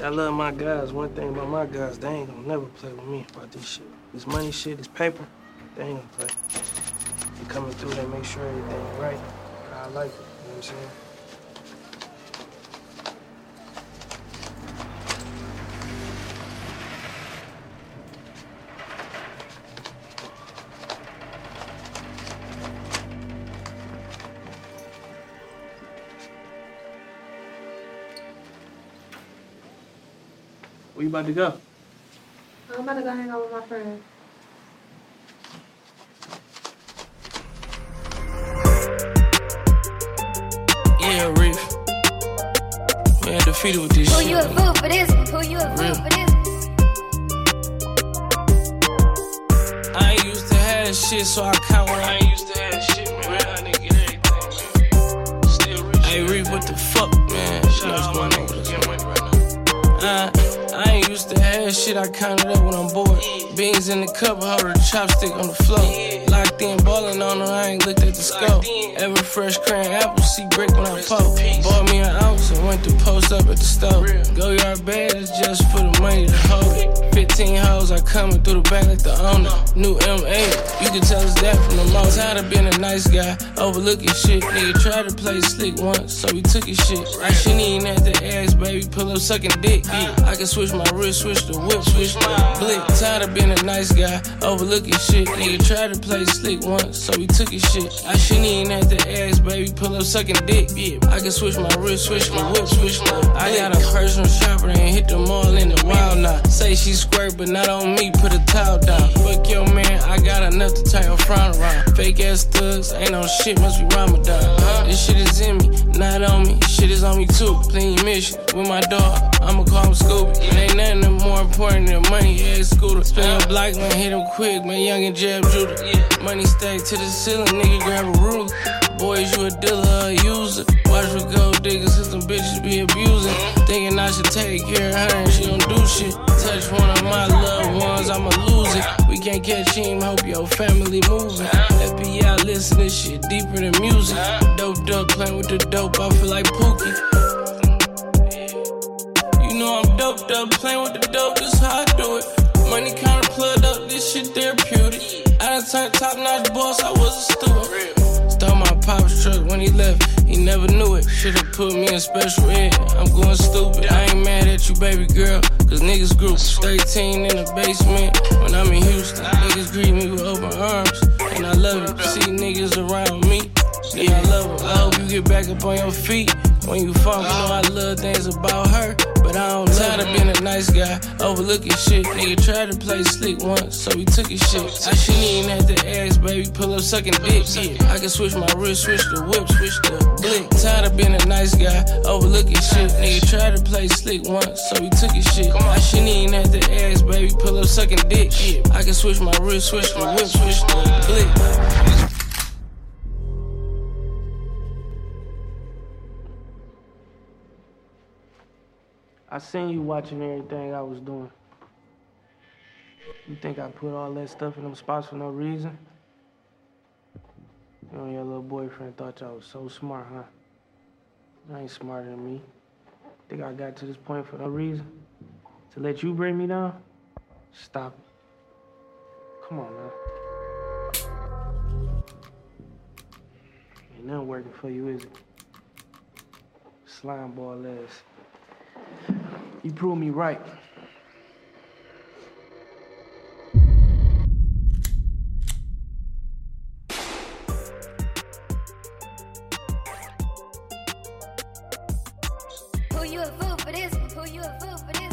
I love my guys. One thing about my guys, they ain't gonna never play with me about this shit. This money shit, this paper, they ain't gonna play. They coming through, they make sure everything right. I like it, you know what I'm saying? Where you about to go? I'm about to go hang out with my friend. Yeah, Reef. We ain't defeated with this Pull shit. you a fool for this one, pull you a fool for this one. I ain't used to have this shit, so I count when I ain't used to have this shit, man. Real nigga, get everything, man. Still rich. Hey, Reef, what the fuck, man? You know what's going on with us, man. I ain't used to have shit, I count it up when I'm bored. Beans in the cup, holder, chopstick on the floor. Locked in, ballin' on her, I ain't looked at the scope. Ever fresh cran apple, see brick when I poke. Bought me an ounce and went to post up at the stove. Go yard bad is just for the money to hold it. 15 hoes, I coming through the back like the owner. New M8, you can tell us that from the most. Tired of being a nice guy, overlooking shit. Nigga tried to play slick once, so he took his shit. I shouldn't even have to ask, baby, pull up sucking dick. I can switch my wrist, switch the whip, switch the blick. Tired of being a nice guy, overlooking shit. Nigga tried to play slick once, so he took his shit. I shouldn't even have to ask, baby, pull up sucking dick. I can switch my wrist, switch the whip, switch the blick. I got a personal shopper and hit them all in the wild now. Say she squirt, but not on me, put a towel down. Fuck your man, I got enough to turn your frown around. Fake ass thugs, ain't no shit, must be Ramadan. This shit is in me, not on me, shit is on me too. Plenty mission with my dog, I'ma call him Scooby. It ain't nothing more important than money, ass scooter. Spin a block, man, hit him quick, man, young and jab Judah. Money stacked to the ceiling, nigga grab a ruler. Boys, you a dealer or a user. Watch for gold diggers, cause them bitches be abusing. Thinking I should take care of her and she don't do shit. Touch one of my loved ones, I'ma lose it. We can't catch him, hope your family moving. FBI listen to shit deeper than music. Doped up, playing with the dope, I feel like Pookie. You know I'm doped up, playing with the dope, this how I do it. Money kinda plugged up, this shit therapeutic. I done turned top notch boss, I was a student. Stole my pop's truck when he left, he never knew it. Should've put me in special ed, I'm going stupid. I ain't mad at you, baby girl, cause niggas grew. 13 in the basement when I'm in Houston. Niggas greet me with open arms, and I love it. See niggas around me, yeah, I love them. I hope you get back up on your feet when you fall. You know I love things about her, but I don't tired of being a nice guy, overlooking shit. Nigga tried to play slick once, so he took his shit. I shouldn't even have to ask, baby, pull up sucking dick. I can switch my wrist, switch the whip, switch the blick. Tired of being a nice guy, overlooking shit. Nigga tried to play slick once, so he took his shit. I shouldn't even have to ask, baby, pull up sucking dick. I can switch my wrist, switch the whip, switch the blick. I seen you watching everything I was doing. You think I put all that stuff in them spots for no reason? You and your little boyfriend thought y'all was so smart, huh? I ain't smarter than me. Think I got to this point for no reason? To let you bring me down? Stop it. Come on, man. Ain't nothing working for you, is it? Slime ball ass. You proved me right. Pull you a fool for this one, pull you a fool for this one.